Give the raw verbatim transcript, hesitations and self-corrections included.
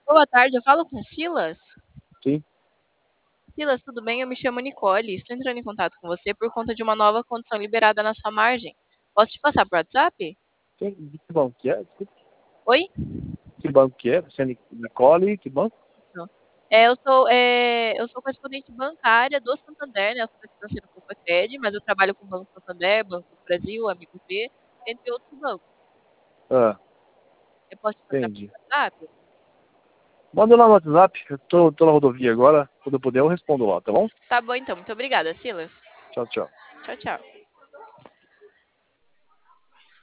Boa tarde, eu falo com Silas? Sim. Silas, tudo bem? Eu me chamo Nicole. Estou entrando em contato com você por conta de uma nova condição liberada na sua margem. Posso te passar por WhatsApp? Quem, que banco que é? Desculpa. Oi? Que banco que é? Você é Nic- Nicole, que banco? Não. É, eu sou, é, eu sou correspondente bancária do Santander, né? Eu sou da financeira Copacred, mas eu trabalho com o Banco Santander, Banco do Brasil, Amigo G, entre outros bancos. Ah, Eu posso te passar por entendi. WhatsApp? Manda lá no WhatsApp, eu tô, tô na rodovia agora. Quando eu puder, eu respondo lá, tá bom? Tá bom, então. Muito obrigada, Silas. Tchau, tchau. Tchau, tchau.